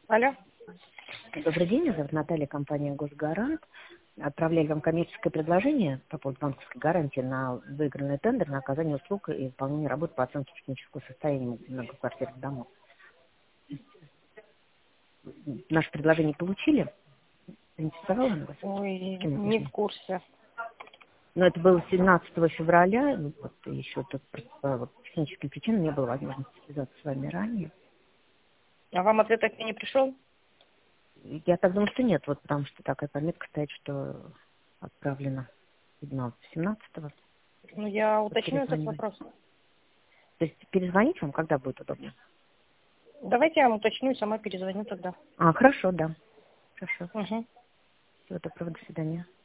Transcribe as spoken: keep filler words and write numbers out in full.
Алло. Добрый день, меня зовут Наталья, компания «Госгарант». Отправляли вам коммерческое предложение по поводу банковской гарантии на выигранный тендер на оказание услуг и выполнение работ по оценке технического состояния многоквартирных домов. Наше предложение получили? Заинтересовало вас? Ой, Чем мы не должны? в курсе. Но это было семнадцатого февраля, ну, вот еще тут просто по вот, техническим причинам не было возможности связаться с вами ранее. А вам ответ так и не пришел? Я так думаю, что нет, вот потому что такая пометка стоит, что отправлено семнадцатого. Ну, я Вот уточню этот перезванивать. вопрос. То есть перезвонить вам, когда будет удобно? Давайте я вам уточню и сама перезвоню тогда. А, хорошо, да. Хорошо. Угу. Всего доброго, до свидания.